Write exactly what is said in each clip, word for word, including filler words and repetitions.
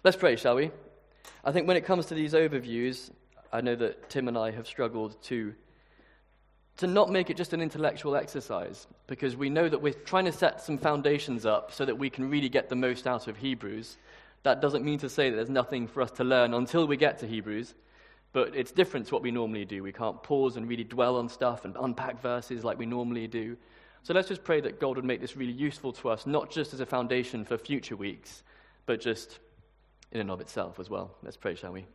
Let's pray, shall we? I think when it comes to these overviews, I know that Tim and I have struggled to to not make it just an intellectual exercise, because we know that we're trying to set some foundations up so that we can really get the most out of Hebrews. That doesn't mean to say that there's nothing for us to learn until we get to Hebrews, but it's different to what we normally do. We can't pause and really dwell on stuff and unpack verses like we normally do. So let's just pray that God would make this really useful to us, not just as a foundation for future weeks, but just in and of itself as well. Let's pray, shall we?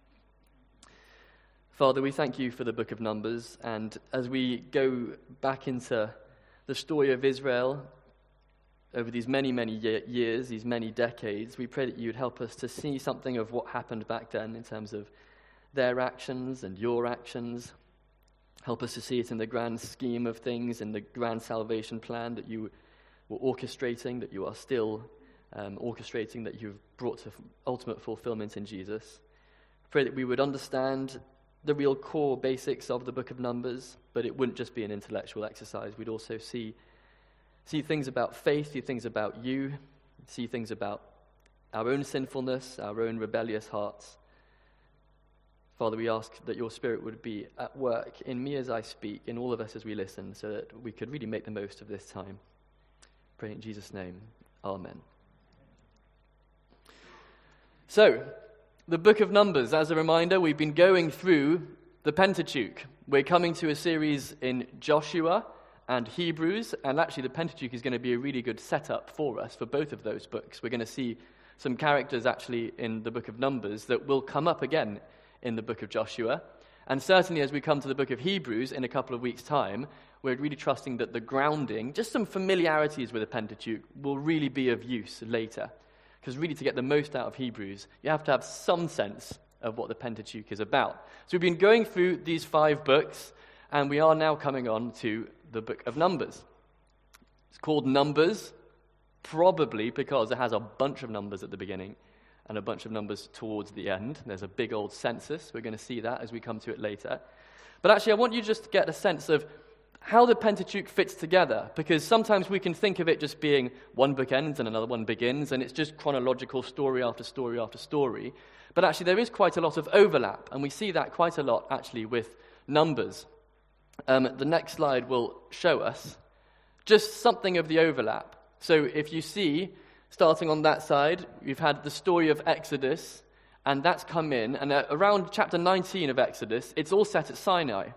Father, we thank you for the book of Numbers, and as we go back into the story of Israel over these many, many years, these many decades, we pray that you would help us to see something of what happened back then in terms of their actions and your actions. Help us to see it in the grand scheme of things, in the grand salvation plan that you were orchestrating, that you are still um, orchestrating, that you've brought to ultimate fulfillment in Jesus. Pray that we would understand the real core basics of the book of Numbers, but it wouldn't just be an intellectual exercise. We'd also see see things about faith, see things about you, see things about our own sinfulness, our own rebellious hearts. Father, we ask that your Spirit would be at work in me as I speak, in all of us as we listen, so that we could really make the most of this time. Pray in Jesus' name. Amen. So, the book of Numbers, as a reminder, we've been going through the Pentateuch. We're coming to a series in Joshua and Hebrews, and actually the Pentateuch is going to be a really good setup for us for both of those books. We're going to see some characters actually in the book of Numbers that will come up again in the book of Joshua. And certainly as we come to the book of Hebrews in a couple of weeks' time, we're really trusting that the grounding, just some familiarities with the Pentateuch, will really be of use later. Because really, to get the most out of Hebrews, you have to have some sense of what the Pentateuch is about. So we've been going through these five books, and we are now coming on to the book of Numbers. It's called Numbers, probably because it has a bunch of numbers at the beginning and a bunch of numbers towards the end. There's a big old census. We're going to see that as we come to it later. But actually, I want you just to get a sense of how the Pentateuch fits together, because sometimes we can think of it just being one book ends and another one begins, and it's just chronological story after story after story. But actually there is quite a lot of overlap, and we see that quite a lot actually with Numbers. Um, the next slide will show us just something of the overlap. So if you see, starting on that side, we've had the story of Exodus, and that's come in, and uh, around chapter nineteen of Exodus, it's all set at Sinai.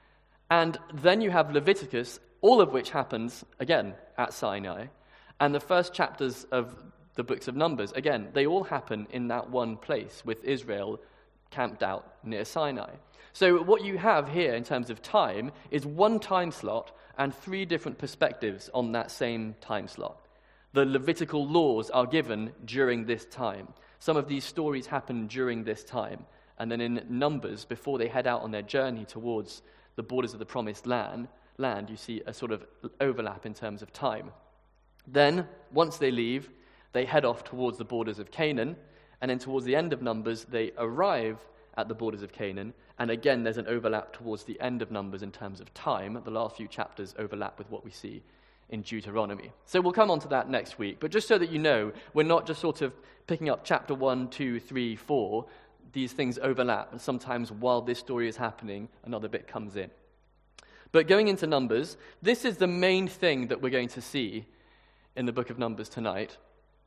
And then you have Leviticus, all of which happens, again, at Sinai. And the first chapters of the books of Numbers, again, they all happen in that one place with Israel camped out near Sinai. So what you have here in terms of time is one time slot and three different perspectives on that same time slot. The Levitical laws are given during this time. Some of these stories happen during this time. And then in Numbers, before they head out on their journey towards the borders of the promised land, land, you see a sort of overlap in terms of time. Then, once they leave, they head off towards the borders of Canaan, and then towards the end of Numbers, they arrive at the borders of Canaan, and again, there's an overlap towards the end of Numbers in terms of time. The last few chapters overlap with what we see in Deuteronomy. So we'll come on to that next week, but just so that you know, we're not just sort of picking up chapter one, two, three, four. These things overlap, and sometimes while this story is happening, another bit comes in. But going into Numbers, this is the main thing that we're going to see in the book of Numbers tonight.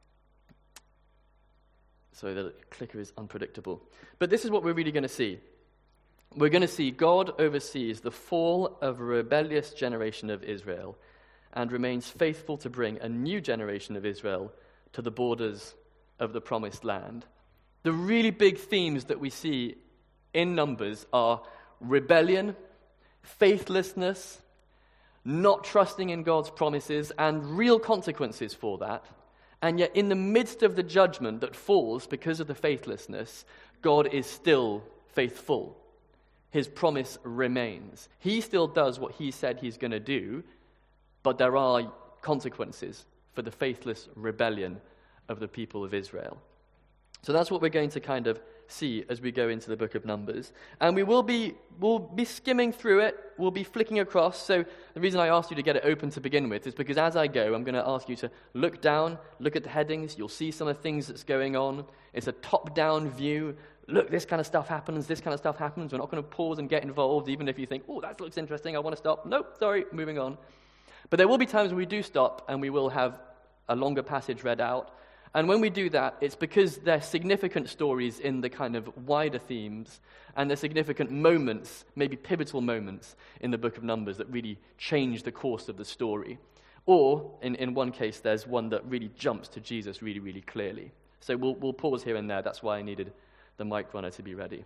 Sorry, the clicker is unpredictable. But this is what we're really going to see. We're going to see God oversees the fall of a rebellious generation of Israel and remains faithful to bring a new generation of Israel to the borders of the promised land. The really big themes that we see in Numbers are rebellion, faithlessness, not trusting in God's promises, and real consequences for that. And yet in the midst of the judgment that falls because of the faithlessness, God is still faithful. His promise remains. He still does what he said he's going to do, but there are consequences for the faithless rebellion of the people of Israel. So that's what we're going to kind of see as we go into the book of Numbers. And we will be we'll be skimming through it, we'll be flicking across. So the reason I asked you to get it open to begin with is because as I go, I'm going to ask you to look down, look at the headings, you'll see some of the things that's going on. It's a top-down view. Look, this kind of stuff happens, this kind of stuff happens. We're not going to pause and get involved, even if you think, oh, that looks interesting, I want to stop. Nope, sorry, moving on. But there will be times when we do stop and we will have a longer passage read out. And when we do that, it's because they're significant stories in the kind of wider themes, and they're significant moments, maybe pivotal moments, in the book of Numbers that really change the course of the story. Or, in, in one case, there's one that really jumps to Jesus really, really clearly. So we'll, we'll pause here and there. That's why I needed the mic runner to be ready.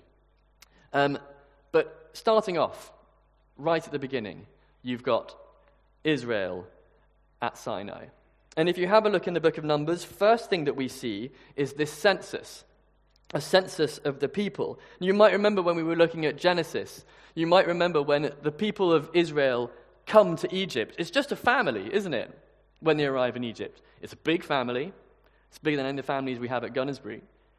Um, but starting off, right at the beginning, you've got Israel at Sinai. And if you have a look in the book of Numbers, first thing that we see is this census, a census of the people. You might remember when we were looking at Genesis, you might remember when the people of Israel come to Egypt. It's just a family, isn't it, when they arrive in Egypt? It's a big family. It's bigger than any of the families we have at Gunnersbury.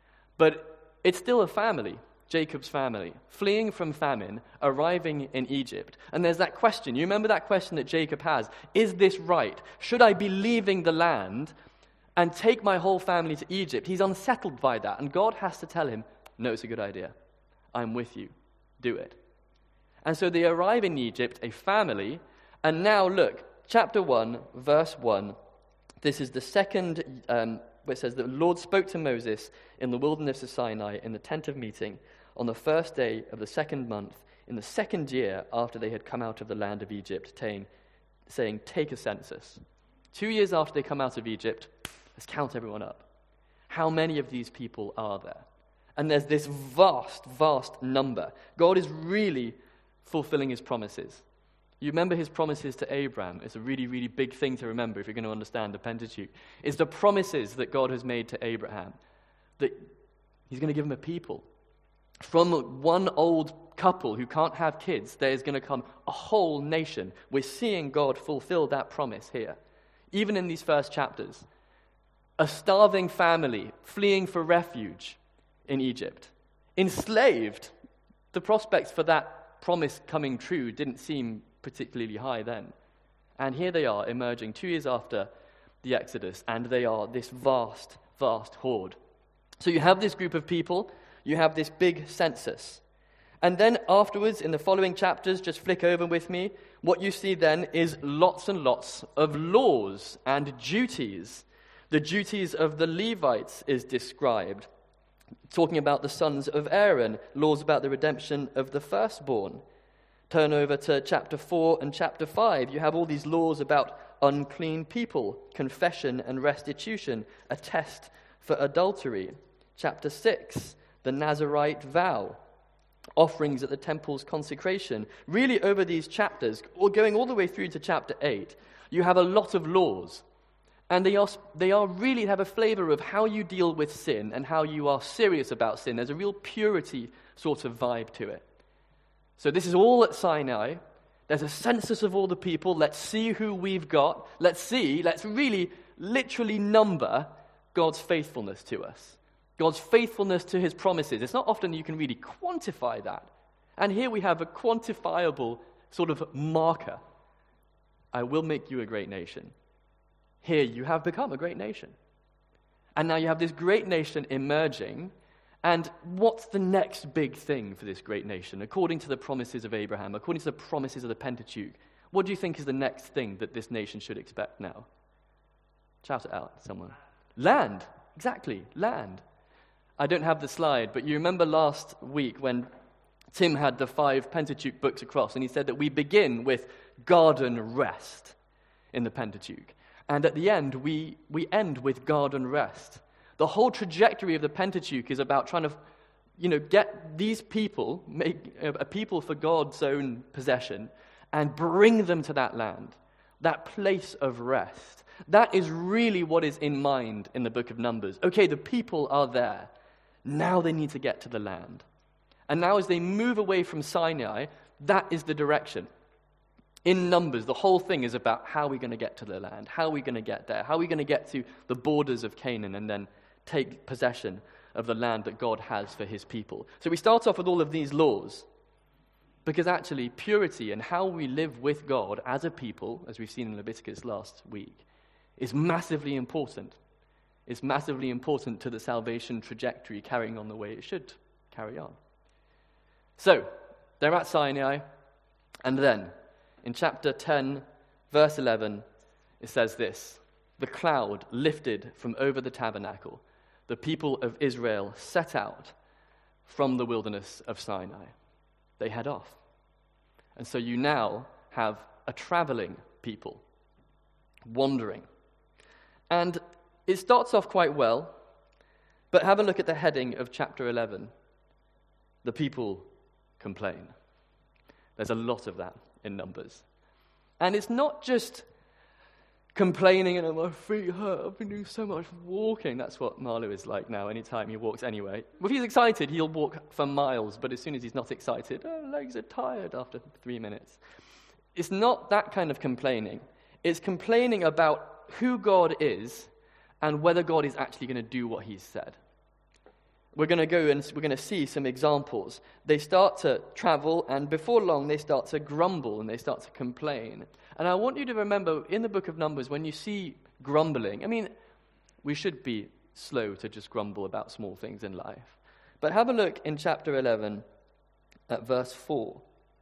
But it's still a family, Jacob's family, fleeing from famine, arriving in Egypt. And there's that question. You remember that question that Jacob has? Is this right? Should I be leaving the land and take my whole family to Egypt? He's unsettled by that. And God has to tell him, no, it's a good idea. I'm with you. Do it. And so they arrive in Egypt, a family. And now look, chapter one, verse one. This is the second, um, where it says, the Lord spoke to Moses in the wilderness of Sinai in the tent of meeting on the first day of the second month, in the second year after they had come out of the land of Egypt, saying, saying, take a census. Two years after they come out of Egypt, let's count everyone up. How many of these people are there? And there's this vast, vast number. God is really fulfilling his promises. You remember his promises to Abraham. It's a really, really big thing to remember if you're going to understand the Pentateuch. It's the promises that God has made to Abraham, that he's going to give him a people. From one old couple who can't have kids, there is going to come a whole nation. We're seeing God fulfill that promise here, even in these first chapters. A starving family fleeing for refuge in Egypt. Enslaved. The prospects for that promise coming true didn't seem particularly high then. And here they are emerging two years after the Exodus, and they are this vast, vast horde. So you have this group of people. You have this big census. And then afterwards, in the following chapters, just flick over with me, what you see then is lots and lots of laws and duties. The duties of the Levites is described, talking about the sons of Aaron, laws about the redemption of the firstborn. Turn over to chapter four and chapter five. You have all these laws about unclean people, confession and restitution, a test for adultery. Chapter six, the Nazirite vow, offerings at the temple's consecration. Really, over these chapters, or going all the way through to chapter eight, you have a lot of laws. And they are they are really have a flavor of how you deal with sin and how you are serious about sin. There's a real purity sort of vibe to it. So this is all at Sinai. There's a census of all the people. Let's see who we've got. Let's see, let's really literally number God's faithfulness to us. God's faithfulness to his promises. It's not often you can really quantify that. And here we have a quantifiable sort of marker. I will make you a great nation. Here you have become a great nation. And now you have this great nation emerging. And what's the next big thing for this great nation? According to the promises of Abraham, according to the promises of the Pentateuch, what do you think is the next thing that this nation should expect now? Shout it out, someone. Land. Exactly, land. I don't have the slide, but you remember last week when Tim had the five Pentateuch books across, and he said that we begin with garden rest in the Pentateuch. And at the end, we, we end with garden rest. The whole trajectory of the Pentateuch is about trying to, you know, get these people, make a people for God's own possession, and bring them to that land, that place of rest. That is really what is in mind in the book of Numbers. Okay, the people are there. Now they need to get to the land. And now as they move away from Sinai, that is the direction. In Numbers, the whole thing is about how we're going to get to the land, how are we going to get there, how are we going to get to the borders of Canaan and then take possession of the land that God has for his people. So we start off with all of these laws, because actually purity and how we live with God as a people, as we've seen in Leviticus last week, is massively important. It's massively important to the salvation trajectory carrying on the way it should carry on. So, they're at Sinai, and then in chapter ten, verse eleven, it says this: the cloud lifted from over the tabernacle. The people of Israel set out from the wilderness of Sinai. They head off. And so you now have a traveling people, wandering. And it starts off quite well, but have a look at the heading of chapter eleven. The people complain. There's a lot of that in Numbers. And it's not just complaining and my feet hurt, I've been doing so much walking. That's what Marlo is like now. Anytime he walks anyway. If he's excited, he'll walk for miles, but as soon as he's not excited, oh, legs are tired after three minutes. It's not that kind of complaining. It's complaining about who God is and whether God is actually going to do what he's said. We're going to go and we're going to see some examples. They start to travel, and before long they start to grumble and they start to complain. And I want you to remember, in the book of Numbers, when you see grumbling, I mean, we should be slow to just grumble about small things in life. But have a look in chapter eleven at verse four,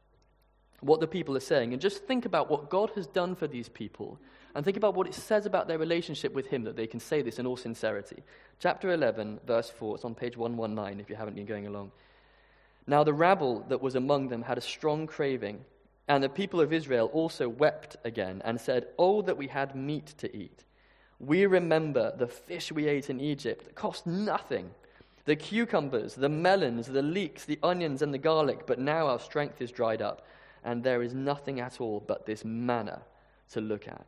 what the people are saying, and just think about what God has done for these people, and think about what it says about their relationship with him, that they can say this in all sincerity. Chapter eleven, verse four, it's on page one nineteen if you haven't been going along. Now the rabble that was among them had a strong craving, and the people of Israel also wept again and said, "Oh, that we had meat to eat. We remember the fish we ate in Egypt that cost nothing, the cucumbers, the melons, the leeks, the onions, and the garlic, but now our strength is dried up, and there is nothing at all but this manna to look at."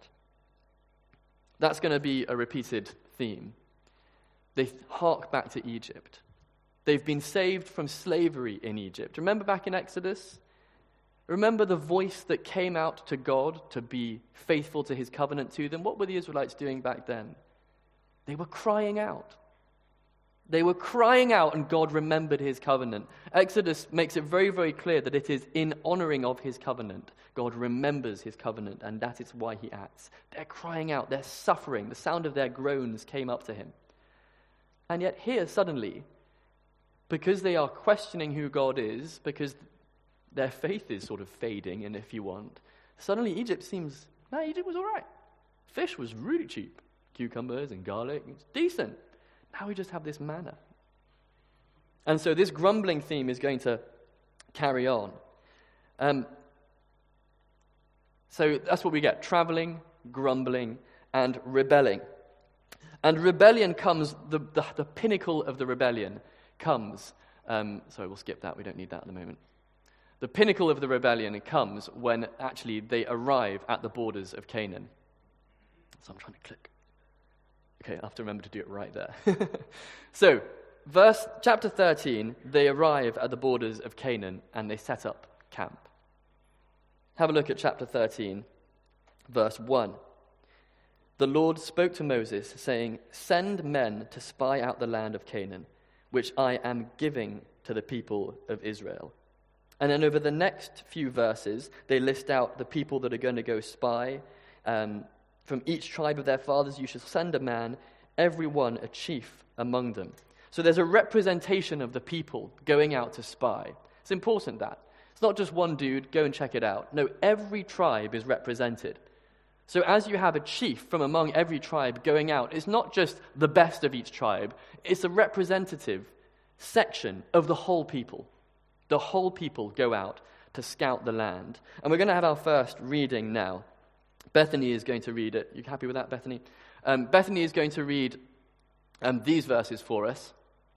That's going to be a repeated theme. They hark back to Egypt. They've been saved from slavery in Egypt. Remember back in Exodus? Remember the voice that came out to God to be faithful to his covenant to them? What were the Israelites doing back then? They were crying out. They were crying out, and God remembered his covenant. Exodus makes it very, very clear that it is in honoring of his covenant. God remembers his covenant, and that is why he acts. They're crying out, they're suffering. The sound of their groans came up to him. And yet here, suddenly, because they are questioning who God is, because their faith is sort of fading, and if you want, suddenly Egypt seems, no, Egypt was all right. Fish was really cheap. Cucumbers and garlic, it's decent. Now we just have this manna. And so this grumbling theme is going to carry on. Um, so that's what we get: traveling, grumbling, and rebelling. And rebellion comes, the, the, the pinnacle of the rebellion comes, um, sorry, we'll skip that, we don't need that at the moment. The pinnacle of the rebellion comes when actually they arrive at the borders of Canaan. So I'm trying to click. Okay, I have to remember to do it right there. So, verse chapter thirteen, they arrive at the borders of Canaan and they set up camp. Have a look at chapter thirteen, verse one. The Lord spoke to Moses, saying, "Send men to spy out the land of Canaan, which I am giving to the people of Israel." And then over the next few verses, they list out the people that are going to go spy. Um, From each tribe of their fathers you shall send a man, every one a chief among them. So there's a representation of the people going out to spy. It's important that. It's not just one dude, go and check it out. No, every tribe is represented. So as you have a chief from among every tribe going out, it's not just the best of each tribe, it's a representative section of the whole people. The whole people go out to scout the land. And we're going to have our first reading now. Bethany is going to read it. You happy with that, Bethany? Um, Bethany is going to read um, these verses for us.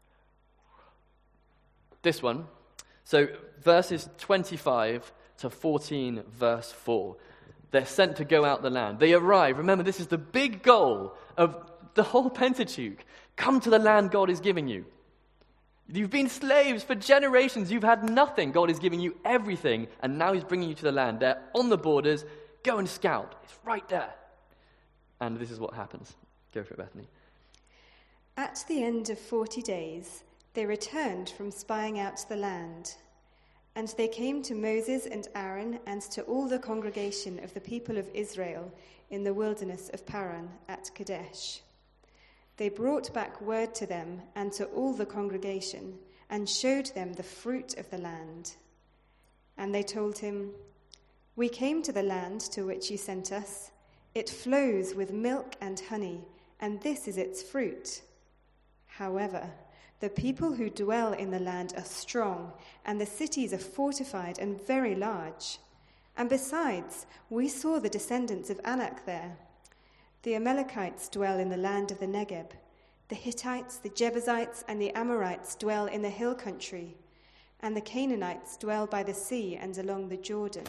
This one. So verses twenty-five to fourteen, verse four. They're sent to go out the land. They arrive. Remember, this is the big goal of the whole Pentateuch. Come to the land God is giving you. You've been slaves for generations. You've had nothing. God is giving you everything, and now he's bringing you to the land. They're on the borders. Go and scout. It's right there. And this is what happens. Go for it, Bethany. At the end of forty days, they returned from spying out the land. And they came to Moses and Aaron and to all the congregation of the people of Israel in the wilderness of Paran at Kadesh. They brought back word to them and to all the congregation and showed them the fruit of the land. And they told him, "We came to the land to which you sent us. It flows with milk and honey, and this is its fruit. However, the people who dwell in the land are strong, and the cities are fortified and very large. And besides, we saw the descendants of Anak there. The Amalekites dwell in the land of the Negeb. The Hittites, the Jebusites, and the Amorites dwell in the hill country, and the Canaanites dwell by the sea and along the Jordan."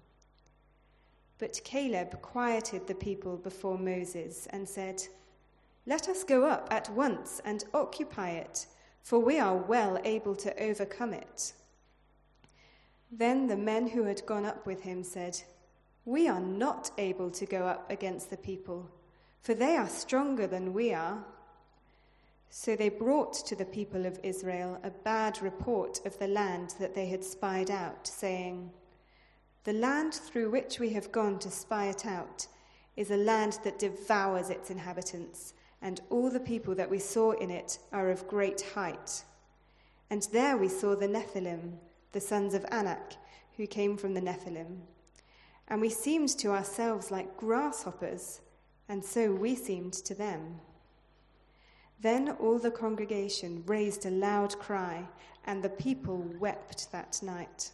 But Caleb quieted the people before Moses and said, "Let us go up at once and occupy it, for we are well able to overcome it." Then the men who had gone up with him said, "We are not able to go up against the people, for they are stronger than we are." So they brought to the people of Israel a bad report of the land that they had spied out, saying, "The land through which we have gone to spy it out is a land that devours its inhabitants, and all the people that we saw in it are of great height. And there we saw the Nephilim, the sons of Anak, who came from the Nephilim. And we seemed to ourselves like grasshoppers, and so we seemed to them." Then all the congregation raised a loud cry, and the people wept that night.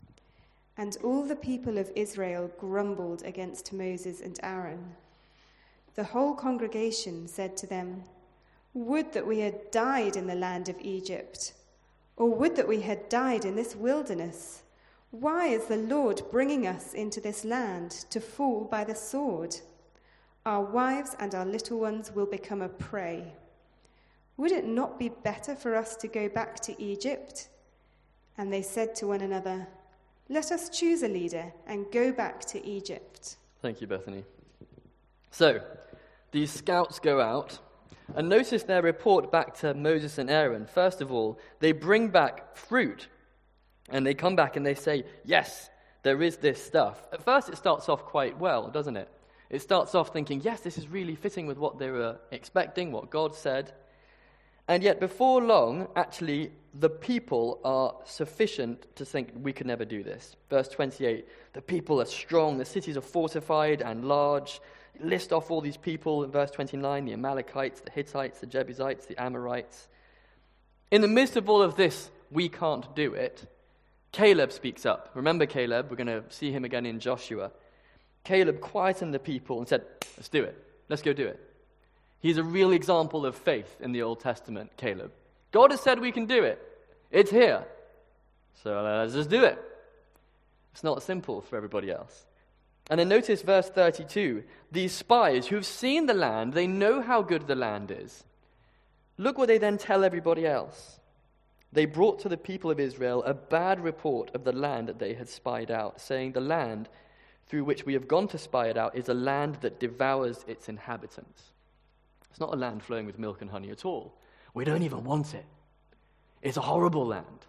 And all the people of Israel grumbled against Moses and Aaron. The whole congregation said to them, "Would that we had died in the land of Egypt, or would that we had died in this wilderness. Why is the Lord bringing us into this land to fall by the sword? Our wives and our little ones will become a prey. Would it not be better for us to go back to Egypt?" And they said to one another, "Let us choose a leader and go back to Egypt." Thank you, Bethany. So, these scouts go out, and notice their report back to Moses and Aaron. First of all, they bring back fruit, and they come back and they say, yes, there is this stuff. At first, it starts off quite well, doesn't it? It starts off thinking, yes, this is really fitting with what they were expecting, what God said. And yet, before long, actually, the people are sufficient to think we could never do this. Verse twenty-eight, the people are strong, the cities are fortified and large. List off all these people in verse twenty-nine, the Amalekites, the Hittites, the Jebusites, the Amorites. In the midst of all of this, we can't do it. Caleb speaks up. Remember Caleb, we're going to see him again in Joshua. Caleb quietened the people and said, let's do it. Let's go do it. He's a real example of faith in the Old Testament, Caleb. God has said we can do it. It's here. So let's just do it. It's not simple for everybody else. And then notice verse thirty-two. These spies who've seen the land, they know how good the land is. Look what they then tell everybody else. They brought to the people of Israel a bad report of the land that they had spied out, saying, "The land through which we have gone to spy it out is a land that devours its inhabitants." It's not a land flowing with milk and honey at all. We don't even want it. It's a horrible land.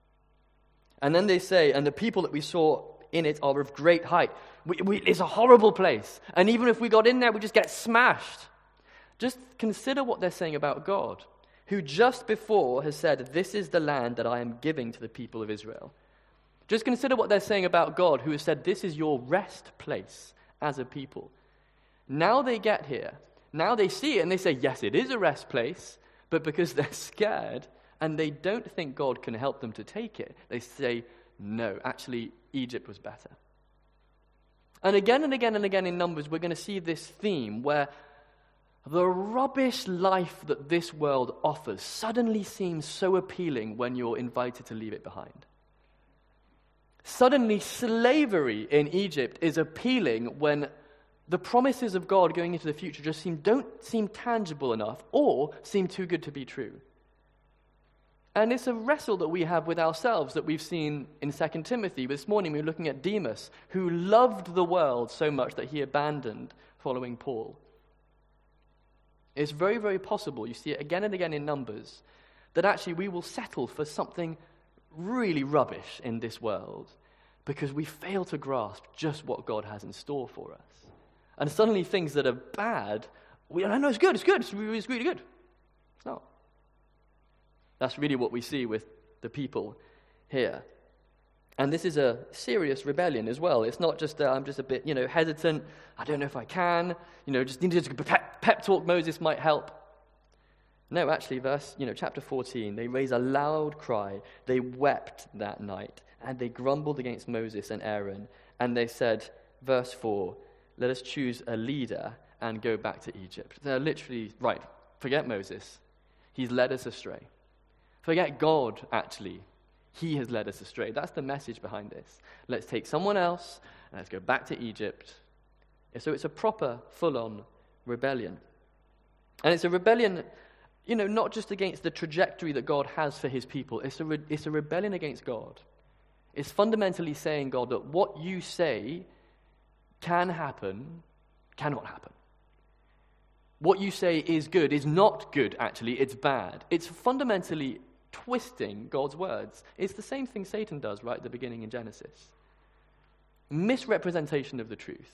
And then they say, and the people that we saw in it are of great height. We, we, it's a horrible place. And even if we got in there, we just get smashed. Just consider what they're saying about God, who just before has said, this is the land that I am giving to the people of Israel. Just consider what they're saying about God, who has said, this is your rest place as a people. Now they get here. Now they see it and they say, yes, it is a rest place, but because they're scared and they don't think God can help them to take it, they say, no, actually, Egypt was better. And again and again and again in Numbers, we're going to see this theme where the rubbish life that this world offers suddenly seems so appealing when you're invited to leave it behind. Suddenly, slavery in Egypt is appealing when the promises of God going into the future just seem don't seem tangible enough or seem too good to be true. And it's a wrestle that we have with ourselves that we've seen in Second Timothy. This morning we were looking at Demas, who loved the world so much that he abandoned following Paul. It's very, very possible, you see it again and again in Numbers, that actually we will settle for something really rubbish in this world because we fail to grasp just what God has in store for us. And suddenly things that are bad, we I know it's good, it's good, it's really, it's really good. It's not. That's really what we see with the people here. And this is a serious rebellion as well. It's not just, uh, I'm just a bit, you know, hesitant. I don't know if I can. You know, just needed to pep, pep talk Moses might help. No, actually, verse, you know, chapter fourteen, they raise a loud cry. They wept that night, and they grumbled against Moses and Aaron. And they said, verse four, let us choose a leader and go back to Egypt. They're literally, right, forget Moses. He's led us astray. Forget God, actually. He has led us astray. That's the message behind this. Let's take someone else and let's go back to Egypt. So it's a proper, full-on rebellion. And it's a rebellion, you know, not just against the trajectory that God has for his people. It's a, re- it's a rebellion against God. It's fundamentally saying, God, that what you say can happen, cannot happen. What you say is good is not good, actually. It's bad. It's fundamentally twisting God's words. It's the same thing Satan does right at the beginning in Genesis. Misrepresentation of the truth.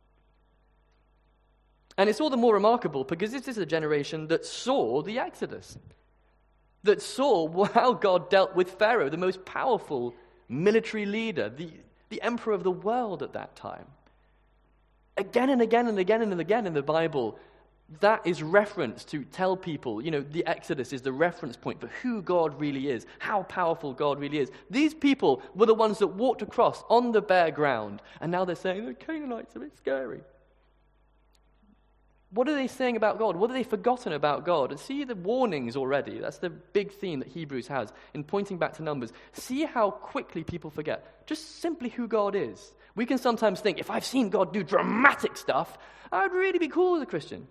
And it's all the more remarkable because this is a generation that saw the Exodus, that saw how God dealt with Pharaoh, the most powerful military leader, the, the emperor of the world at that time. Again and again and again and again in the Bible, that is reference to tell people, you know, the Exodus is the reference point for who God really is, how powerful God really is. These people were the ones that walked across on the bare ground, and now they're saying, the Canaanites are a bit scary. What are they saying about God? What have they forgotten about God? And see the warnings already. That's the big theme that Hebrews has in pointing back to Numbers. See how quickly people forget just simply who God is. We can sometimes think, if I've seen God do dramatic stuff, I'd really be cool as a Christian.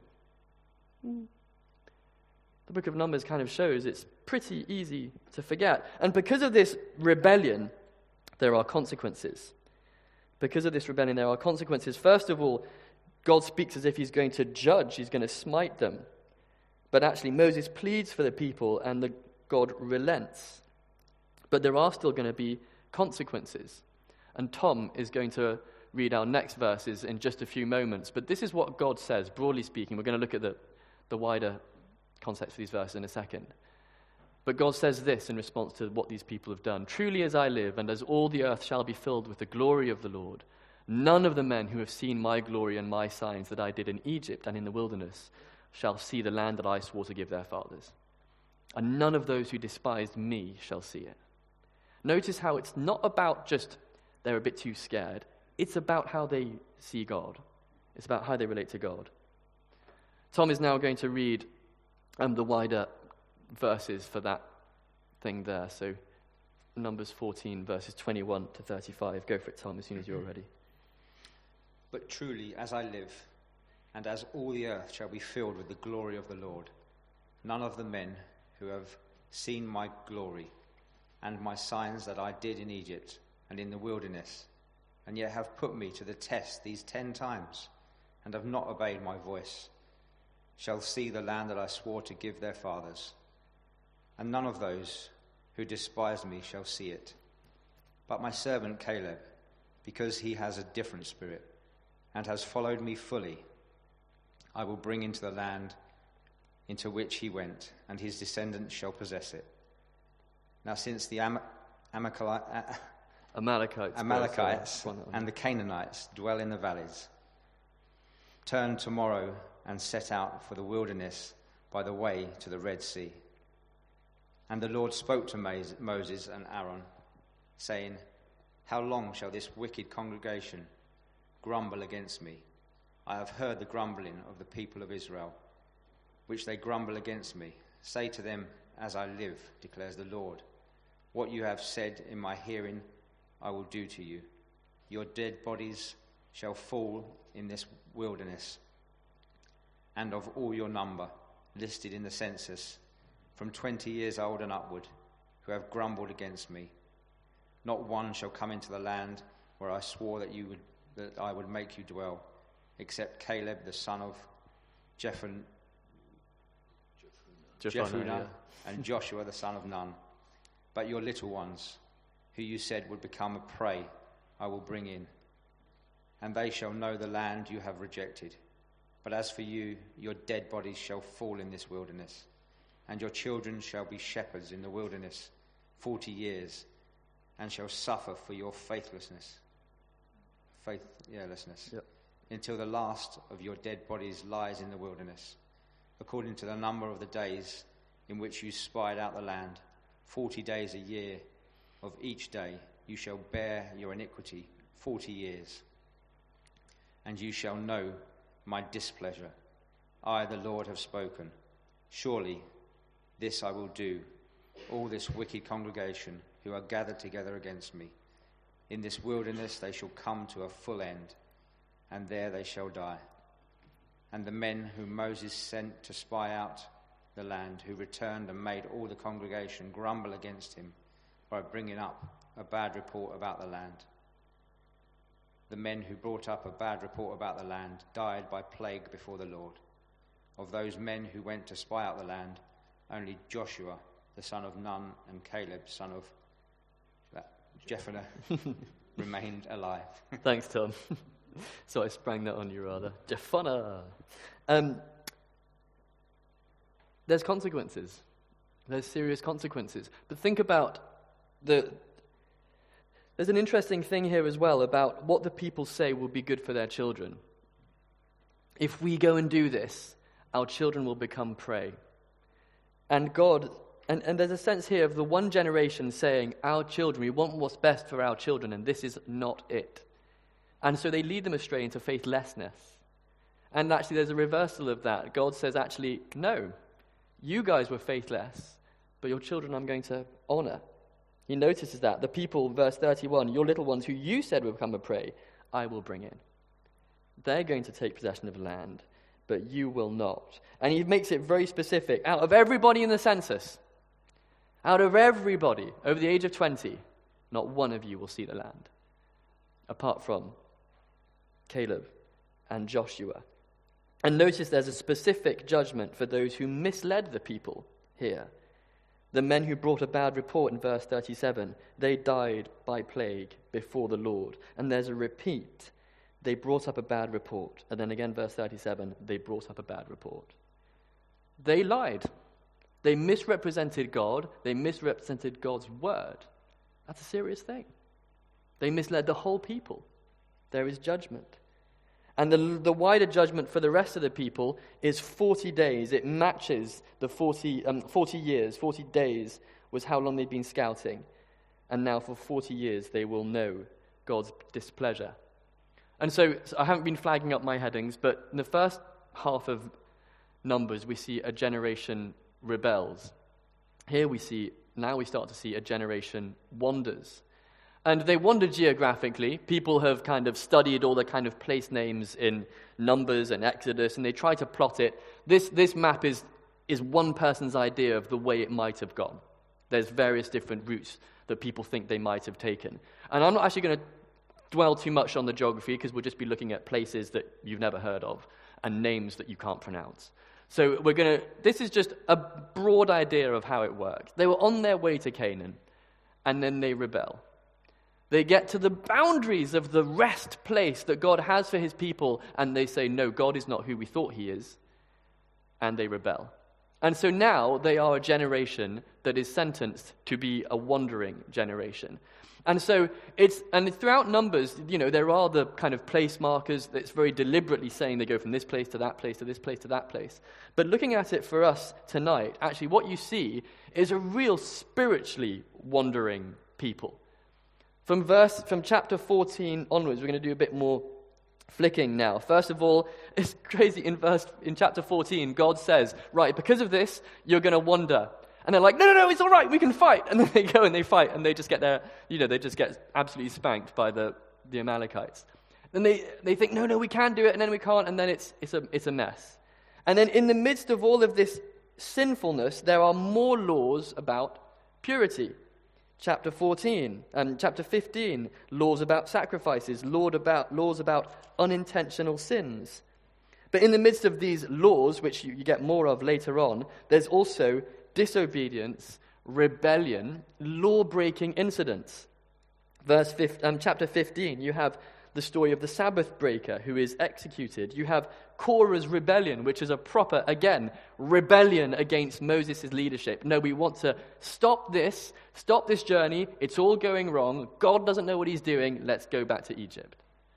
The book of Numbers kind of shows it's pretty easy to forget. And because of this rebellion, there are consequences. Because of this rebellion, there are consequences. First of all, God speaks as if he's going to judge, he's going to smite them. But actually, Moses pleads for the people, and the God relents. But there are still going to be consequences. And Tom is going to read our next verses in just a few moments. But this is what God says, broadly speaking. We're going to look at the the wider context for these verses in a second. But God says this in response to what these people have done. Truly as I live, and as all the earth shall be filled with the glory of the Lord, none of the men who have seen my glory and my signs that I did in Egypt and in the wilderness shall see the land that I swore to give their fathers. And none of those who despised me shall see it. Notice how it's not about just they're a bit too scared. It's about how they see God. It's about how they relate to God. Tom is now going to read um, the wider verses for that thing there. So Numbers fourteen, verses twenty-one to thirty-five. Go for it, Tom, as soon as you're ready. But truly, as I live, and as all the earth shall be filled with the glory of the Lord, none of the men who have seen my glory and my signs that I did in Egypt and in the wilderness, and yet have put me to the test these ten times, and have not obeyed my voice, shall see the land that I swore to give their fathers. And none of those who despise me shall see it. But my servant Caleb, because he has a different spirit, and has followed me fully, I will bring into the land into which he went, and his descendants shall possess it. Now since the Am- Amalekites, Amalekites, Amalekites and the Canaanites dwell in the valleys, turn tomorrow and set out for the wilderness by the way to the Red Sea. And the Lord spoke to Moses and Aaron, saying, how long shall this wicked congregation grumble against me? I have heard the grumbling of the people of Israel, which they grumble against me. Say to them, as I live, declares the Lord, what you have said in my hearing I will do to you. Your dead bodies shall fall in this wilderness, and of all your number, listed in the census, from twenty years old and upward, who have grumbled against me, not one shall come into the land where I swore that you would that I would make you dwell, except Caleb the son of Jephunneh, Jephunneh, Jephunneh yeah. and Joshua the son of Nun. But your little ones, who you said would become a prey, I will bring in, and they shall know the land you have rejected. But as for you, your dead bodies shall fall in this wilderness, and your children shall be shepherds in the wilderness forty years, and shall suffer for your faithlessness, faithlessness, Yep. until the last of your dead bodies lies in the wilderness, according to the number of the days in which you spied out the land, forty days a year. Of each day you shall bear your iniquity forty years, and you shall know my displeasure. I, the Lord, have spoken. Surely this I will do, all this wicked congregation who are gathered together against me. In this wilderness they shall come to a full end, and there they shall die. And the men whom Moses sent to spy out the land, who returned and made all the congregation grumble against him by bringing up a bad report about the land. The men who brought up a bad report about the land died by plague before the Lord. Of those men who went to spy out the land, only Joshua the son of Nun and Caleb son of Jephunneh remained alive. Thanks, Tom. So I sprang that on you, rather. Jephunneh. Um, there's consequences. There's serious consequences. But think about the... There's an interesting thing here as well about what the people say will be good for their children. If we go and do this, our children will become prey. And God... And, and there's a sense here of the one generation saying, our children, we want what's best for our children, and this is not it. And so they lead them astray into faithlessness. And actually there's a reversal of that. God says, actually, no, you guys were faithless, but your children I'm going to honor. He notices that. The people, verse thirty-one, your little ones who you said will become a prey, I will bring in. They're going to take possession of the land, but you will not. And he makes it very specific. Out of everybody in the census, out of everybody over the age of twenty, not one of you will see the land, apart from Caleb and Joshua. And notice there's a specific judgment for those who misled the people here. The men who brought a bad report in verse thirty-seven, they died by plague before the Lord. And there's a repeat. They brought up a bad report. And then again, verse thirty-seven, they brought up a bad report. They lied. They misrepresented God. They misrepresented God's word. That's a serious thing. They misled the whole people. There is judgment. And the, the wider judgment for the rest of the people is forty days. It matches the forty, um, forty years. forty days was how long they'd been scouting. And now for forty years they will know God's displeasure. And so, so I haven't been flagging up my headings, but in the first half of Numbers we see a generation rebels. Here we see, now we start to see a generation wanders. And they wander geographically. People have kind of studied all the kind of place names in Numbers and Exodus, and they try to plot it. This this map is, is one person's idea of the way it might have gone. There's various different routes that people think they might have taken. And I'm not actually going to dwell too much on the geography, because we'll just be looking at places that you've never heard of and names that you can't pronounce. So we're going to, this is just a broad idea of how it worked. They were on their way to Canaan, and then they rebel. They get to the boundaries of the rest place that God has for his people, and they say, no, God is not who we thought he is, and they rebel. And so now they are a generation that is sentenced to be a wandering generation. And so it's, and throughout Numbers, you know, there are the kind of place markers that's very deliberately saying they go from this place to that place to this place to that place. But looking at it for us tonight, actually what you see is a real spiritually wandering people. From verse, from chapter fourteen onwards, we're going to do a bit more flicking now. First of all, it's crazy, in verse, in chapter fourteen, God says, right, because of this, you're going to wander. And they're like, no, no, no, it's all right, we can fight. And then they go and they fight, and they just get their, you know, they just get absolutely spanked by the, the Amalekites. Then they, they think, no, no, we can do it, and then we can't, and then it's it's a it's a mess. And then in the midst of all of this sinfulness, there are more laws about purity. Chapter fourteen and chapter fifteen, laws about sacrifices, laws about, laws about unintentional sins. But in the midst of these laws, which you, you get more of later on, there's also disobedience, rebellion, law-breaking incidents. Verse fifteen, um, chapter fifteen, you have the story of the Sabbath breaker who is executed. You have Korah's rebellion, which is a proper, again, rebellion against Moses' leadership. No, we want to stop this, stop this journey. It's all going wrong. God doesn't know what he's doing. Let's go back to Egypt.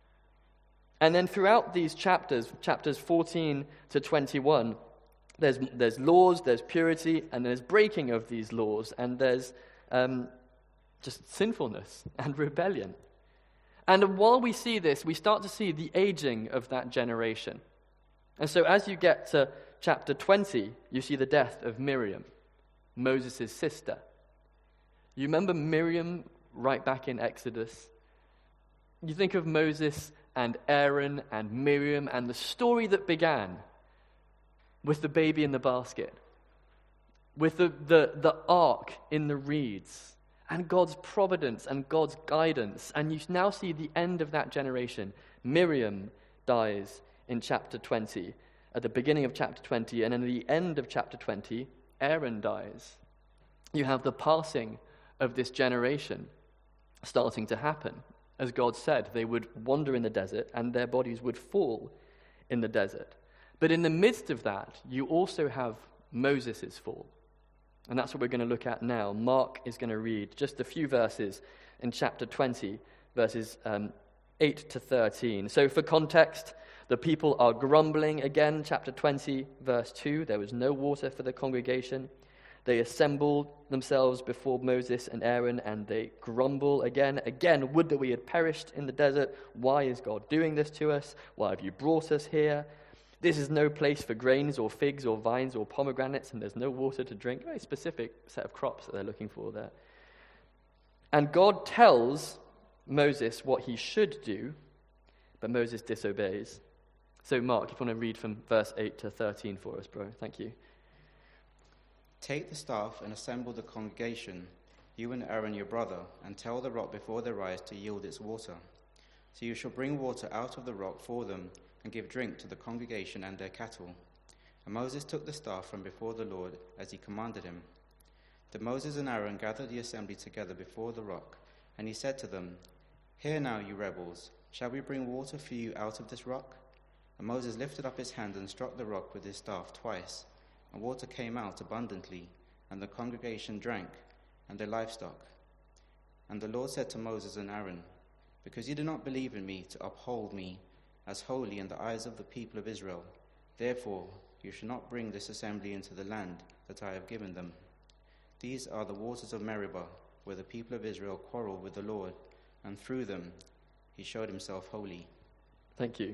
And then throughout these chapters, chapters fourteen to twenty-one, there's there's laws, there's purity, and there's breaking of these laws, and there's um, just sinfulness and rebellion. And while we see this, we start to see the aging of that generation. And so as you get to chapter twenty, you see the death of Miriam, Moses' sister. You remember Miriam right back in Exodus? You think of Moses and Aaron and Miriam and the story that began with the baby in the basket, with the, the, the ark in the reeds, and God's providence and God's guidance. And you now see the end of that generation. Miriam dies in chapter twenty, at the beginning of chapter twenty, and in the end of chapter twenty, Aaron dies. You have the passing of this generation starting to happen. As God said, they would wander in the desert and their bodies would fall in the desert. But in the midst of that, you also have Moses' fall. And that's what we're going to look at now. Mark is going to read just a few verses in chapter twenty, verses um, eight to thirteen. So for context, the people are grumbling again. Chapter twenty, verse two, there was no water for the congregation. They assembled themselves before Moses and Aaron, and they grumble again. Again, would that we had perished in the desert. Why is God doing this to us? Why have you brought us here? This is no place for grains or figs or vines or pomegranates, and there's no water to drink. Very specific set of crops that they're looking for there. And God tells Moses what he should do, but Moses disobeys. So Mark, if you want to read from verse eight to thirteen for us, bro. Thank you. Take the staff and assemble the congregation, you and Aaron your brother, and tell the rock before their eyes to yield its water. So you shall bring water out of the rock for them, and give drink to the congregation and their cattle. And Moses took the staff from before the Lord, as he commanded him. Then Moses and Aaron gathered the assembly together before the rock, and he said to them, Hear now, you rebels, shall we bring water for you out of this rock? And Moses lifted up his hand and struck the rock with his staff twice, and water came out abundantly, and the congregation drank, and their livestock. And the Lord said to Moses and Aaron, Because you do not believe in me to uphold me as holy in the eyes of the people of Israel, therefore you shall not bring this assembly into the land that I have given them. These are the waters of Meribah, where the people of Israel quarreled with the Lord, and through them he showed himself holy. Thank you.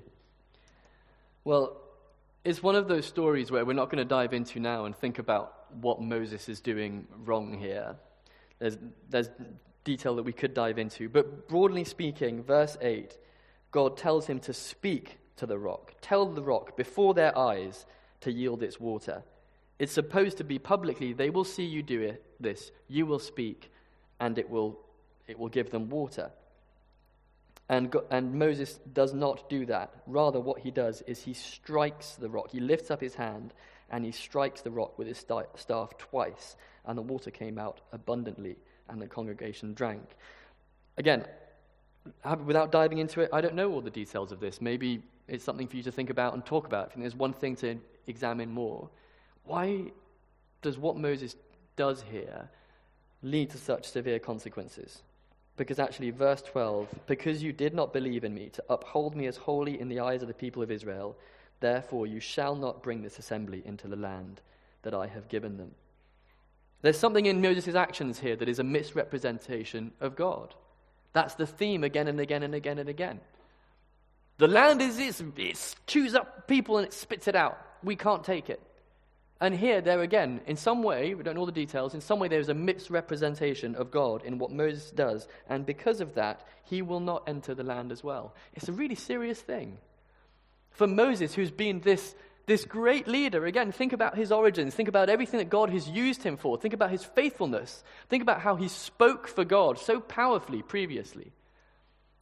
Well, it's one of those stories where we're not going to dive into now and think about what Moses is doing wrong here. There's, there's detail that we could dive into, but broadly speaking, verse eight, God tells him to speak to the rock. Tell the rock before their eyes to yield its water. It's supposed to be publicly. They will see you do it, this. You will speak, and it will it will give them water. And, God, and Moses does not do that. Rather, what he does is he strikes the rock. He lifts up his hand, and he strikes the rock with his staff twice, and the water came out abundantly, and the congregation drank. Again, without diving into it, I don't know all the details of this. Maybe it's something for you to think about and talk about. I think there's one thing to examine more. Why does what Moses does here lead to such severe consequences? Because actually, verse twelve, because you did not believe in me to uphold me as holy in the eyes of the people of Israel, therefore you shall not bring this assembly into the land that I have given them. There's something in Moses' actions here that is a misrepresentation of God. That's the theme again and again and again and again. The land is this, it chews up people and it spits it out. We can't take it. And here, there again, in some way, we don't know all the details, in some way there's a misrepresentation of God in what Moses does. And because of that, he will not enter the land as well. It's a really serious thing. For Moses, who's been this, this great leader, again, think about his origins. Think about everything that God has used him for. Think about his faithfulness. Think about how he spoke for God so powerfully previously.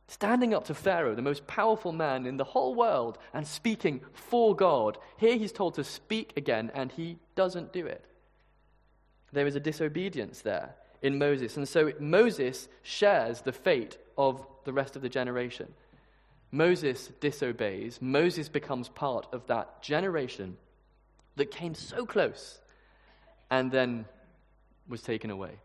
standing up to Pharaoh, the most powerful man in the whole world, and speaking for God. Here he's told to speak again, and he doesn't do it. There is a disobedience there in Moses. And so Moses shares the fate of the rest of the generation. Moses disobeys. Moses becomes part of that generation that came so close and then was taken away.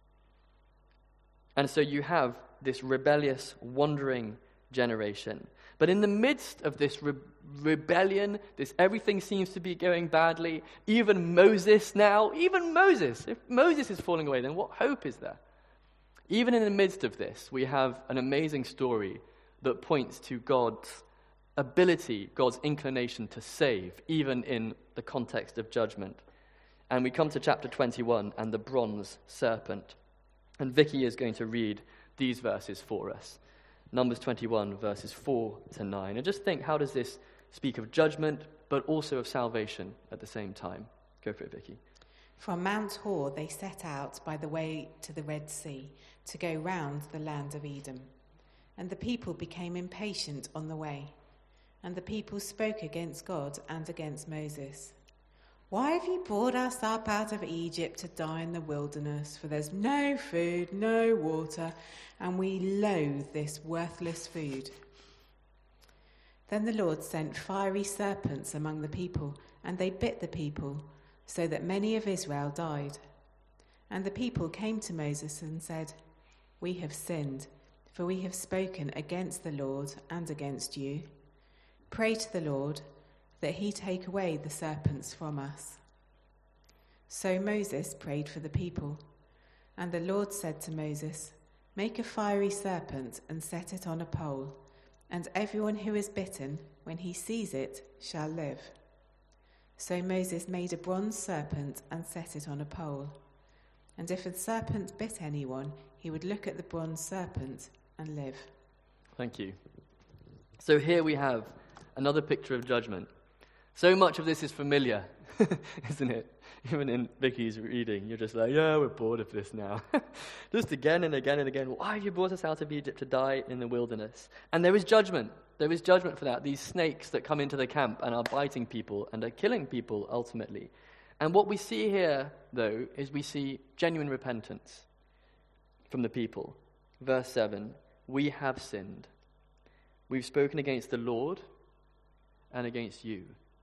And so you have this rebellious, wandering generation. But in the midst of this re- rebellion, this everything seems to be going badly, even Moses now, even Moses, if Moses is falling away, then what hope is there? Even in the midst of this, we have an amazing story that points to God's ability, God's inclination to save, even in the context of judgment. And we come to chapter twenty-one and the bronze serpent. And Vicky is going to read these verses for us. Numbers twenty-one, verses four to nine. And just think, how does this speak of judgment, but also of salvation at the same time? Go for it, Vicky. From Mount Hor they set out by the way to the Red Sea to go round the land of Edom. And the people became impatient on the way. And the people spoke against God and against Moses. Why have you brought us up out of Egypt to die in the wilderness? For there's no food, no water, and we loathe this worthless food. Then the Lord sent fiery serpents among the people, and they bit the people, so that many of Israel died. And the people came to Moses and said, We have sinned, for we have spoken against the Lord and against you. Pray to the Lord that he take away the serpents from us. So Moses prayed for the people, and the Lord said to Moses, Make a fiery serpent and set it on a pole, and everyone who is bitten, when he sees it, shall live. So Moses made a bronze serpent and set it on a pole. And if a serpent bit anyone, he would look at the bronze serpent and live. Thank you. So here we have another picture of judgment. So much of this is familiar, isn't it? Even in Vicky's reading, you're just like, yeah, we're bored of this now. Just again and again and again, why have you brought us out of Egypt to die in the wilderness? And there is judgment. There is judgment for that. These snakes that come into the camp and are biting people and are killing people ultimately. And what we see here, though, is we see genuine repentance from the people. Verse seven, we have sinned. We've spoken against the Lord and against you.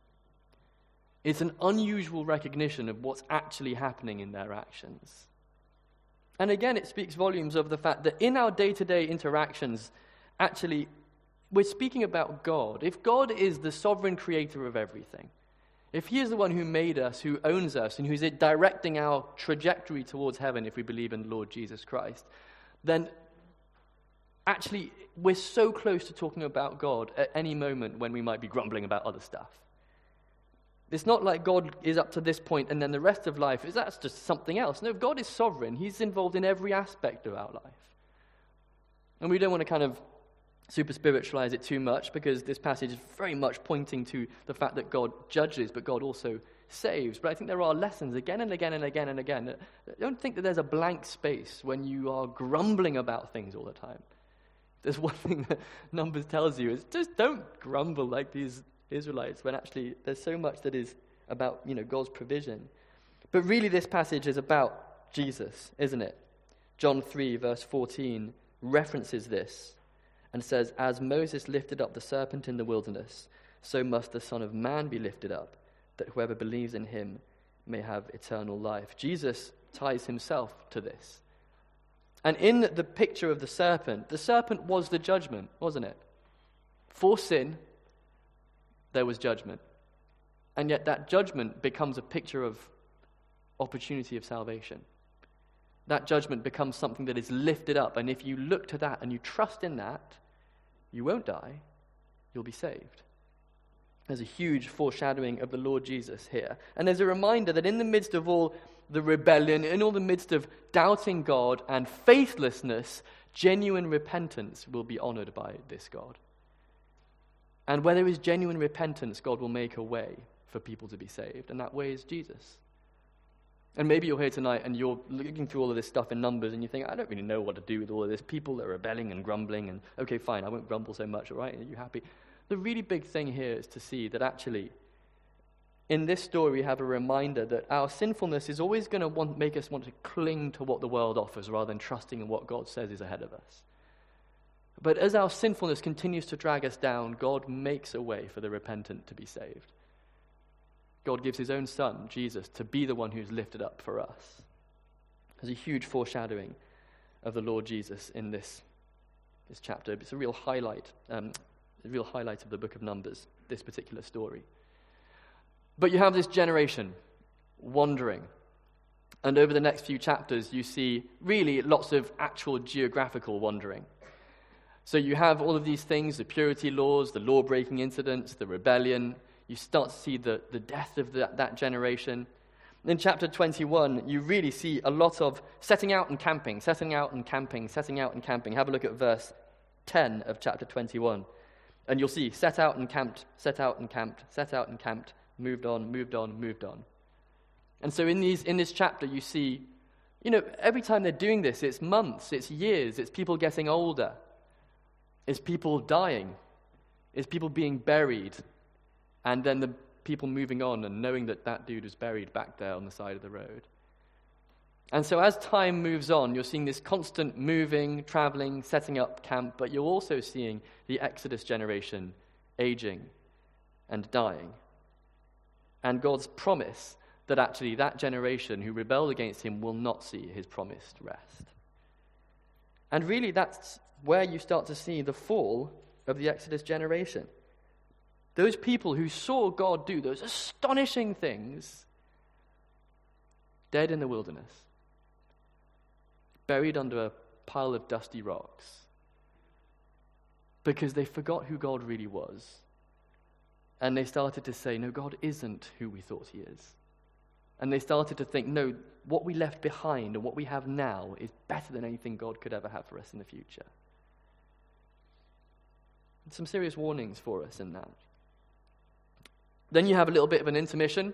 It's an unusual recognition of what's actually happening in their actions. And again, it speaks volumes of the fact that in our day-to-day interactions, actually, we're speaking about God. If God is the sovereign creator of everything, if he is the one who made us, who owns us, and who's directing our trajectory towards heaven if we believe in the Lord Jesus Christ, then actually, we're so close to talking about God at any moment when we might be grumbling about other stuff. It's not like God is up to this point and then the rest of life is that's just something else. No, God is sovereign. He's involved in every aspect of our life. And we don't want to kind of super spiritualize it too much because this passage is very much pointing to the fact that God judges, but God also saves. But I think there are lessons again and again and again and again. I don't think that there's a blank space when you are grumbling about things all the time. There's one thing that Numbers tells you is just don't grumble like these Israelites, when actually there's so much that is about, you know, God's provision. But really this passage is about Jesus, isn't it? John three, verse fourteen, references this and says, As Moses lifted up the serpent in the wilderness, so must the Son of Man be lifted up, that whoever believes in him may have eternal life. Jesus ties himself to this. And in the picture of the serpent, the serpent was the judgment, wasn't it? For sin, there was judgment. And yet that judgment becomes a picture of opportunity of salvation. That judgment becomes something that is lifted up. And if you look to that and you trust in that, you won't die. You'll be saved. There's a huge foreshadowing of the Lord Jesus here. And there's a reminder that in the midst of all the rebellion, in all the midst of doubting God and faithlessness, genuine repentance will be honored by this God. And where there is genuine repentance, God will make a way for people to be saved. And that way is Jesus. And maybe you're here tonight and you're looking through all of this stuff in Numbers and you think, I don't really know what to do with all of this. People are rebelling and grumbling and, okay, fine, I won't grumble so much, all right? Are you happy? The really big thing here is to see that actually, in this story, we have a reminder that our sinfulness is always going to want, make us want to cling to what the world offers rather than trusting in what God says is ahead of us. But as our sinfulness continues to drag us down, God makes a way for the repentant to be saved. God gives his own son, Jesus, to be the one who's lifted up for us. There's a huge foreshadowing of the Lord Jesus in this, this chapter. It's a real highlight, um, a real highlight of the book of Numbers, this particular story. But you have this generation wandering. And over the next few chapters, you see really lots of actual geographical wandering. So you have all of these things, the purity laws, the law-breaking incidents, the rebellion. You start to see the, the death of the, that generation. In chapter twenty-one, you really see a lot of setting out and camping, setting out and camping, setting out and camping. Have a look at verse ten of chapter twenty-one. And you'll see set out and camped, set out and camped, set out and camped, moved on, moved on, moved on. And so in these in this chapter, you see, you know, every time they're doing this, it's months, it's years, it's people getting older. It's people dying. It's people being buried. And then the people moving on and knowing that that dude was buried back there on the side of the road. And so as time moves on, you're seeing this constant moving, traveling, setting up camp, but you're also seeing the Exodus generation aging and dying. And God's promise that actually that generation who rebelled against him will not see his promised rest. And really that's where you start to see the fall of the Exodus generation. Those people who saw God do those astonishing things, dead in the wilderness, buried under a pile of dusty rocks, because they forgot who God really was. And they started to say, no, God isn't who we thought he is. And they started to think, no, what we left behind and what we have now is better than anything God could ever have for us in the future. And some serious warnings for us in that. Then you have a little bit of an intermission.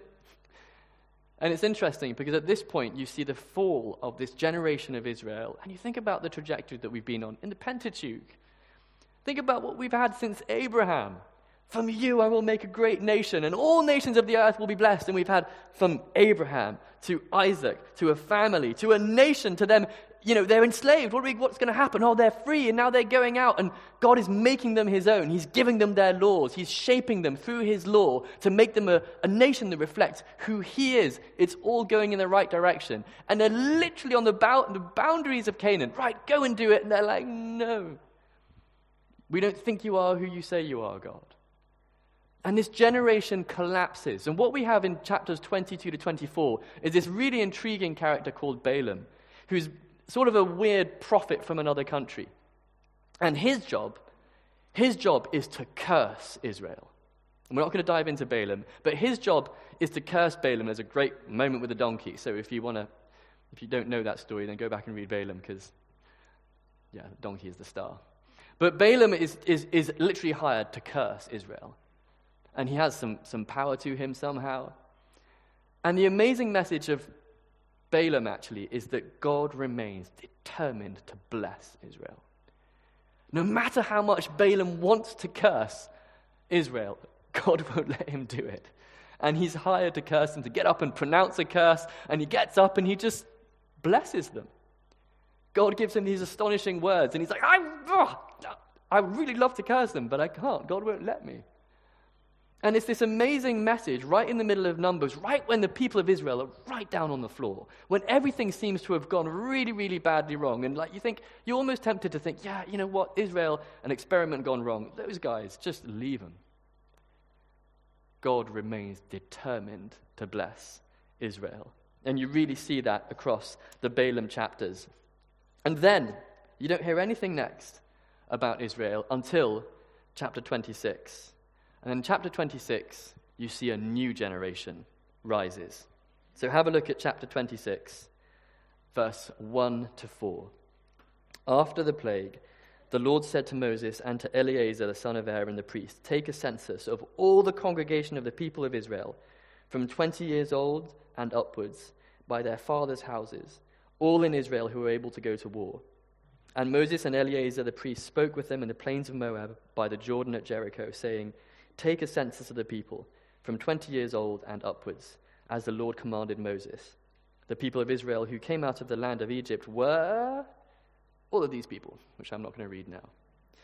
And it's interesting because at this point you see the fall of this generation of Israel, and you think about the trajectory that we've been on in the Pentateuch. Think about what we've had since Abraham. From you I will make a great nation, and all nations of the earth will be blessed. And we've had from Abraham to Isaac to a family to a nation to them. You know, they're enslaved. What are we, what's going to happen? Oh, they're free, and now they're going out, and God is making them his own. He's giving them their laws. He's shaping them through his law to make them a, a nation that reflects who he is. It's all going in the right direction. And they're literally on the, bow, the boundaries of Canaan. Right, go and do it. And they're like, no. We don't think you are who you say you are, God. And this generation collapses. And what we have in chapters twenty-two to twenty-four is this really intriguing character called Balaam, who's sort of a weird prophet from another country. And his job, his job is to curse Israel. And we're not going to dive into Balaam, but his job is to curse Balaam. There's a great moment with the donkey. So if you want to, if you don't know that story, then go back and read Balaam, because, yeah, the donkey is the star. But Balaam is, is, is literally hired to curse Israel. And he has some, some power to him somehow. And the amazing message of Balaam, actually, is that God remains determined to bless Israel. No matter how much Balaam wants to curse Israel, God won't let him do it. And he's hired to curse them, to get up and pronounce a curse, and he gets up and he just blesses them. God gives him these astonishing words, and he's like, I, oh, I really love to curse them, but I can't. God won't let me. And it's this amazing message right in the middle of Numbers, right when the people of Israel are right down on the floor, when everything seems to have gone really, really badly wrong. And like you think, you're almost tempted to think, yeah, you know what, Israel, an experiment gone wrong. Those guys, just leave them. God remains determined to bless Israel. And you really see that across the Balaam chapters. And then, you don't hear anything next about Israel until chapter twenty-six. And in chapter twenty-six, you see a new generation rises. So have a look at chapter twenty-six, verse one to four. After the plague, the Lord said to Moses and to Eleazar, the son of Aaron the priest, take a census of all the congregation of the people of Israel, from twenty years old and upwards, by their fathers' houses, all in Israel who were able to go to war. And Moses and Eleazar the priest spoke with them in the plains of Moab by the Jordan at Jericho, saying, "Take a census of the people, from twenty years old and upwards, as the Lord commanded Moses." The people of Israel who came out of the land of Egypt were all of these people, which I'm not going to read now.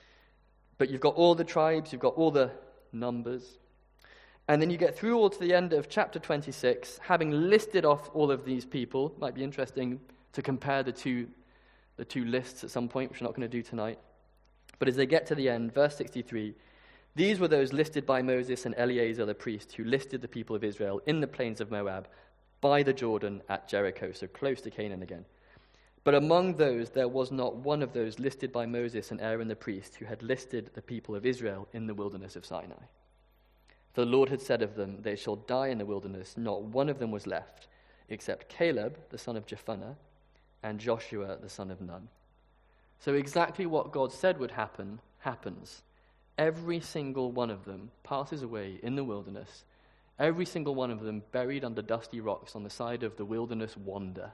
But you've got all the tribes, you've got all the numbers. And then you get through all to the end of chapter twenty-six, having listed off all of these people. Might be interesting to compare the two, the two lists at some point, which we're not going to do tonight. But as they get to the end, verse sixty-three, these were those listed by Moses and Eleazar the priest, who listed the people of Israel in the plains of Moab, by the Jordan at Jericho, so close to Canaan again. But among those there was not one of those listed by Moses and Aaron the priest who had listed the people of Israel in the wilderness of Sinai. For the Lord had said of them, "They shall die in the wilderness, not one of them was left, except Caleb, the son of Jephunneh, and Joshua, the son of Nun." So exactly what God said would happen, happens. Every single one of them passes away in the wilderness. Every single one of them buried under dusty rocks on the side of the wilderness wander.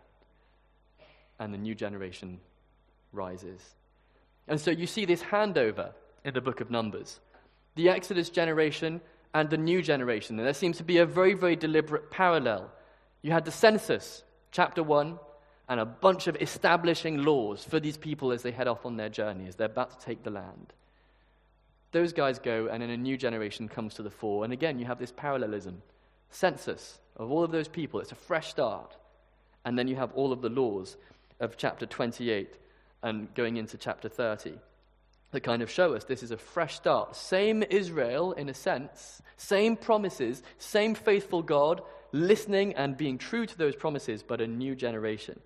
And the new generation rises. And so you see this handover in the book of Numbers. The Exodus generation and the new generation. And there seems to be a very, very deliberate parallel. You had the census, chapter one, and a bunch of establishing laws for these people as they head off on their journey, as they're about to take the land. Those guys go, and then a new generation comes to the fore. And again, you have this parallelism. Census of all of those people. It's a fresh start. And then you have all of the laws of chapter twenty-eight and going into chapter thirty that kind of show us this is a fresh start. Same Israel, in a sense. Same promises. Same faithful God, listening and being true to those promises, but a new generation.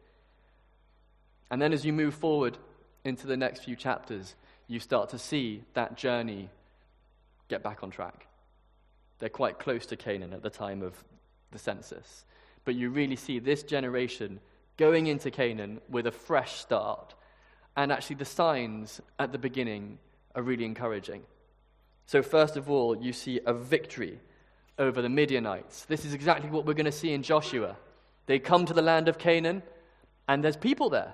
And then as you move forward into the next few chapters, you start to see that journey get back on track. They're quite close to Canaan at the time of the census. But you really see this generation going into Canaan with a fresh start. And actually the signs at the beginning are really encouraging. So first of all, you see a victory over the Midianites. This is exactly what we're going to see in Joshua. They come to the land of Canaan, and there's people there.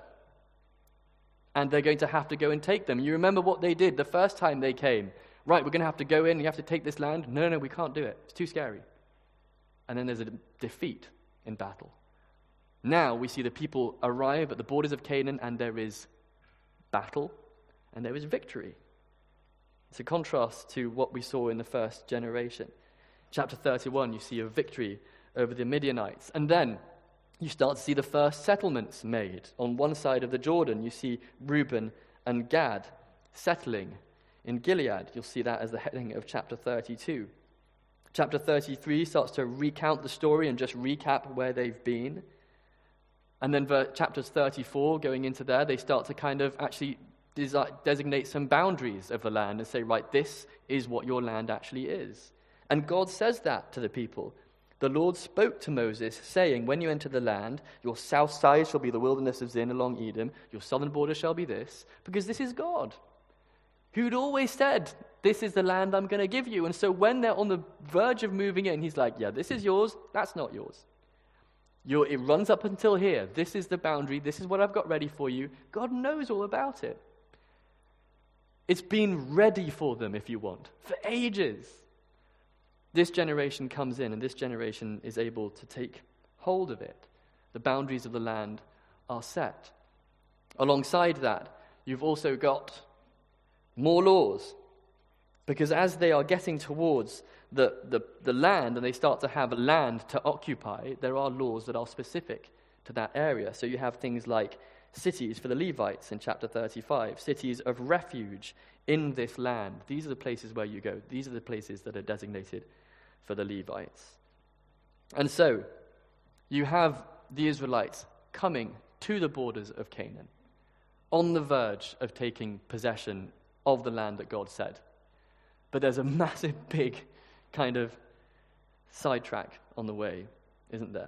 And they're going to have to go and take them. You remember what they did the first time they came. Right, we're going to have to go in, you have to take this land. No, no, we can't do it. It's too scary. And then there's a defeat in battle. Now we see the people arrive at the borders of Canaan, and there is battle, and there is victory. It's a contrast to what we saw in the first generation. Chapter thirty-one, you see a victory over the Midianites. And then you start to see the first settlements made. On one side of the Jordan, you see Reuben and Gad settling in Gilead. You'll see that as the heading of chapter thirty-two. Chapter thirty-three starts to recount the story and just recap where they've been. And then ver- chapters thirty-four, going into there, they start to kind of actually desi- designate some boundaries of the land and say, right, this is what your land actually is. And God says that to the people. The Lord spoke to Moses, saying, "When you enter the land, your south side shall be the wilderness of Zin along Edom, your southern border shall be this," because this is God, who'd always said, this is the land I'm going to give you. And so when they're on the verge of moving in, he's like, yeah, this is yours, that's not yours. You're, it runs up until here. This is the boundary, this is what I've got ready for you. God knows all about it. It's been ready for them, if you want, for ages. This generation comes in, and this generation is able to take hold of it. The boundaries of the land are set. Alongside that, you've also got more laws. Because as they are getting towards the, the, the land, and they start to have land to occupy, there are laws that are specific to that area. So you have things like cities for the Levites in chapter thirty-five, cities of refuge in this land. These are the places where you go. These are the places that are designated for the Levites. And so, you have the Israelites coming to the borders of Canaan, on the verge of taking possession of the land that God said. But there's a massive, big kind of sidetrack on the way, isn't there?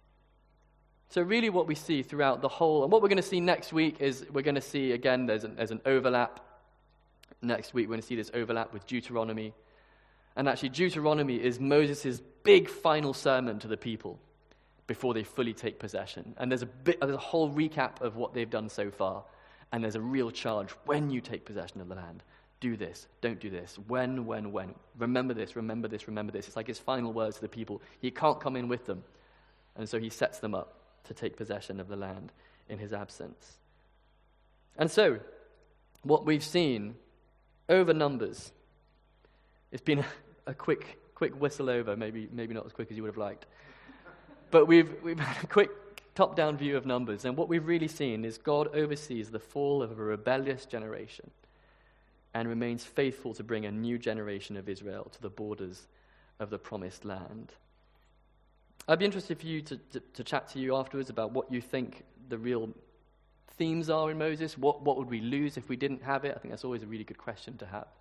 So really what we see throughout the whole, and what we're going to see next week is we're going to see, again, there's an, there's an overlap. Next week we're going to see this overlap with Deuteronomy. And actually Deuteronomy is Moses' big final sermon to the people before they fully take possession. And there's a bit, there's a whole recap of what they've done so far. And there's a real charge. When you take possession of the land, do this, don't do this. When, when, when. Remember this, remember this, remember this. It's like his final words to the people. He can't come in with them. And so he sets them up to take possession of the land in his absence. And so, what we've seen over Numbers, it's been a quick quick whistle over, maybe maybe not as quick as you would have liked. But we've we've had a quick top-down view of Numbers, and what we've really seen is God oversees the fall of a rebellious generation and remains faithful to bring a new generation of Israel to the borders of the promised land. I'd be interested for you to, to, to chat to you afterwards about what you think the real themes are in Moses. What, what would we lose if we didn't have it? I think that's always a really good question to have.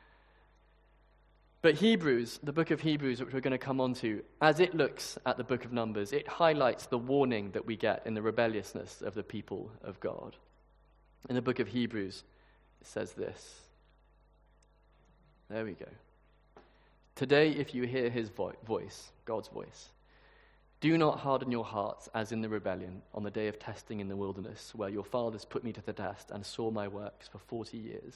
But Hebrews, the book of Hebrews, which we're going to come on to, as it looks at the book of Numbers, it highlights the warning that we get in the rebelliousness of the people of God. In the book of Hebrews, it says this. There we go. Today, if you hear his vo- voice, God's voice, do not harden your hearts as in the rebellion on the day of testing in the wilderness, where your fathers put me to the test and saw my works for forty years.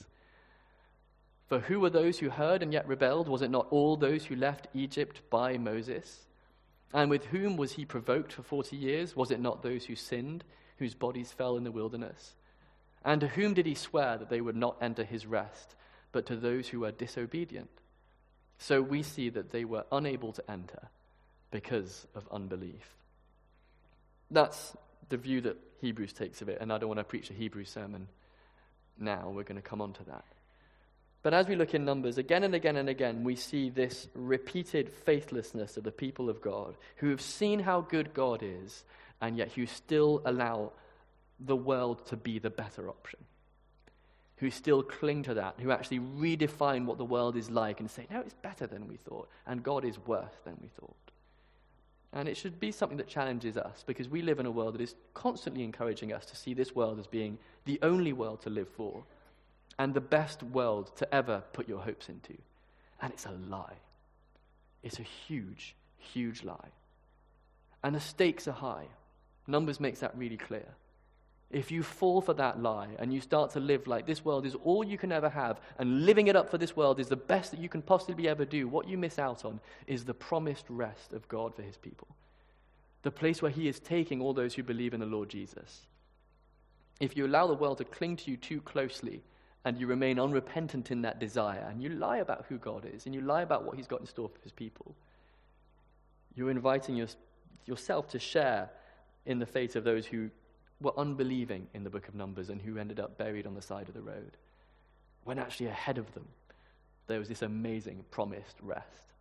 For who were those who heard and yet rebelled? Was it not all those who left Egypt by Moses? And with whom was he provoked for forty years? Was it not those who sinned, whose bodies fell in the wilderness? And to whom did he swear that they would not enter his rest, but to those who were disobedient? So we see that they were unable to enter because of unbelief. That's the view that Hebrews takes of it, and I don't want to preach a Hebrew sermon now. We're going to come on to that. But as we look in Numbers, again and again and again, we see this repeated faithlessness of the people of God, who have seen how good God is, and yet who still allow the world to be the better option, who still cling to that, who actually redefine what the world is like and say, no, it's better than we thought, and God is worse than we thought. And it should be something that challenges us, because we live in a world that is constantly encouraging us to see this world as being the only world to live for, and the best world to ever put your hopes into. And it's a lie. It's a huge, huge lie. And the stakes are high. Numbers makes that really clear. If you fall for that lie and you start to live like this world is all you can ever have, and living it up for this world is the best that you can possibly ever do, what you miss out on is the promised rest of God for his people. The place where he is taking all those who believe in the Lord Jesus. If you allow the world to cling to you too closely, and you remain unrepentant in that desire, and you lie about who God is, and you lie about what he's got in store for his people, you're inviting your, yourself to share in the fate of those who were unbelieving in the book of Numbers and who ended up buried on the side of the road, when actually ahead of them there was this amazing promised rest.